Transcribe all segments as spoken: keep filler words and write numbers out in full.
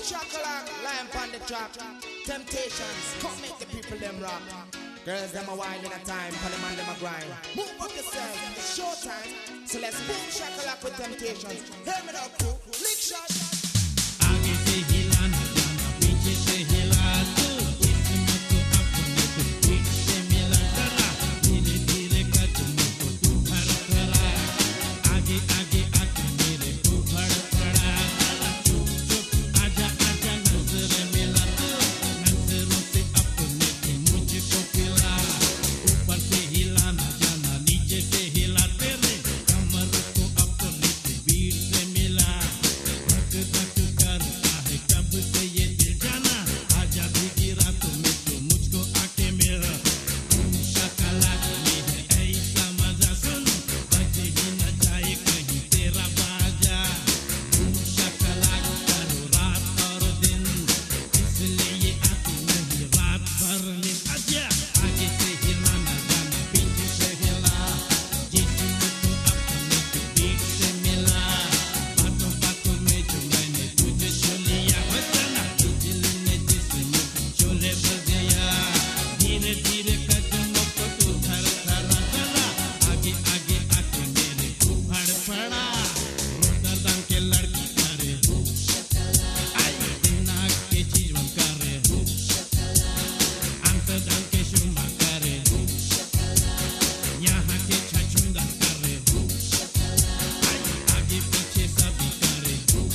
shakalak, lion on the track. Temptations, come make the people them rock. Girls them a wine in a time, for the man them a grind. Move up yourself, it's showtime. So let's boom shakalak with Temptations. Hear me now, crew, lick shot. आगे से हिलाना जाना, पीछे से हिला तू, इसमें तो अपने को पीठ से मिला जरा, धीरे धीरे कदमों को तू फड़फड़ा, आगे आगे आके मेरे को फड़फड़ा, चुप चुप आजा आजा नजर मिला तू, नजरों से अपने को मुझको पिला, ऊपर से हिलाना जाना, नीचे से हिला तेरे, कमर को अपने से बीट से मिला, धक धक करता है कब से ये दिल जाना, आजा भीगी रातों में तो मुझको आके मिला, तुम शकलाक में है ऐसा मजा सुन, बजे ही न जाए कहीं तेरा बाजा, तुम शकलाक करो रात और दिन, इसलिए ये आती नहीं रात भर नींद, आजा आगे से हिलाना जाना, पीछे से हिला, जिसमें तू अपने को बीट से मिला, बातों बातों में जो मैंने तुझे छू लिया, बजाना बिजली ने जिस्म शोले बजाया, धीरे धीरे कदमों को तू धर धरा चला, आगे आगे आके मेरे को फड़फड़ा, रोटरदाम के लड़की करे, आई दिनाक के जीवन करे, आमस्टरडैम के शुमा करे, यहाँ के छछूंदर करे, आई आगे पीछे सभी करे,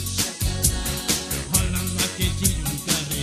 हॉलैंड के जीवन करे,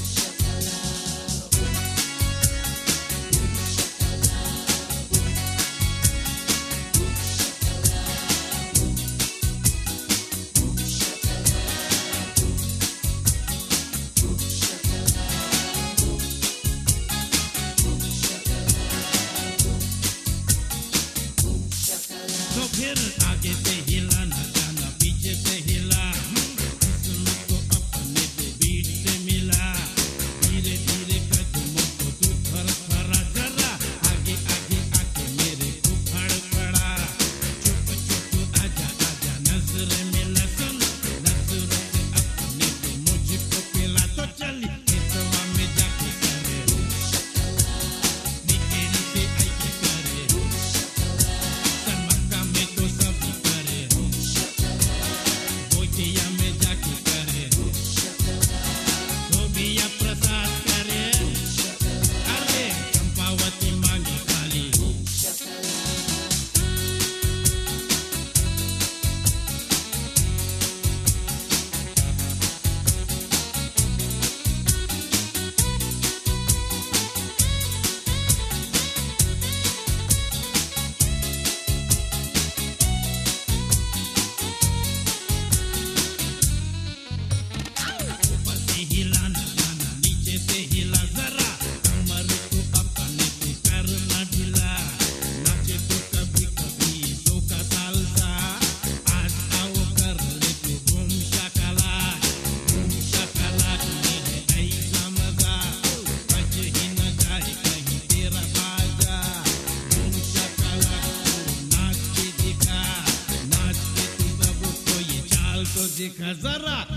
तो फिर आगे से हिलाना जाना, पीछे से हिला, जिस्म को अपने से बीट से मिला, धीरे धीरे कदमों को तू फड़फड़ा जरा, आगे आगे आके मेरे को फड़फड़ा, चुप चुप आजा आजा नजर मिला सुन, नजरों से अपने को मुझको पिला, तो चली खेतवा में जाके करे, बिकेरी से आके करे, समक्का में तो सभी करे, गोटिया में जाके करे, धोबिया प्रसाद करे, अरे चंपावती मांगी खाली, ऊपर से हिलाना जाना, नीचे से हिला जरा, कमर को अपने से करना ढीला, नाचे तो कभी कभी सोका सालसा, आज आओ कर ले तो बूम शकलाक, बूम शकलाक में है ऐसा मजा, बजे ही न जाए कहीं तेरा बाजा, बूम शकलाक को नाच के दिखा, नाच के तू सबको ये चाल तो दिखा जरा,